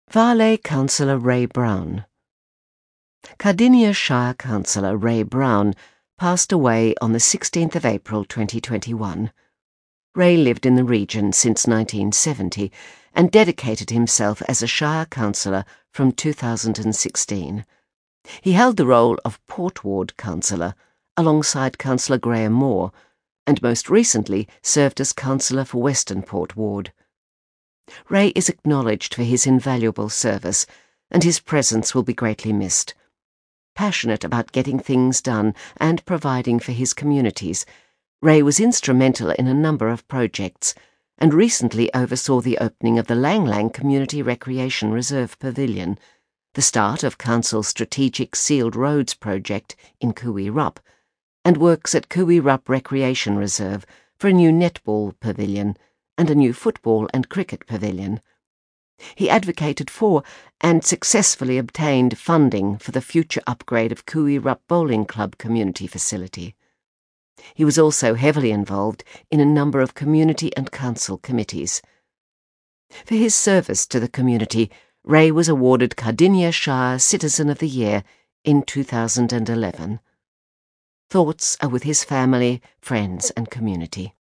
Vale Councillor Ray Brown. Cardinia Shire Councillor Ray Brown passed away on the 16th of April 2021. Ray lived in the region since 1970 and dedicated himself as a Shire Councillor from 2016. He held the role of Port Ward Councillor alongside Councillor Graham Moore, and most recently served as Councillor for Western Port Ward. Ray is acknowledged for his invaluable service, and his presence will be greatly missed. Passionate about getting things done and providing for his communities, Ray was instrumental in a number of projects and recently oversaw the opening of the Lang Lang Community Recreation Reserve Pavilion, the start of Council's strategic Sealed Roads project in Koo Wee Rup, and works at Koo Wee Rup Recreation Reserve for a new netball pavilion and a new football and cricket pavilion. He advocated for and successfully obtained funding for the future upgrade of Koo Wee Rup Bowling Club community facility. He was also heavily involved in a number of community and council committees. For his service to the community, Ray was awarded Cardinia Shire Citizen of the Year in 2011. Thoughts are with his family, friends and community.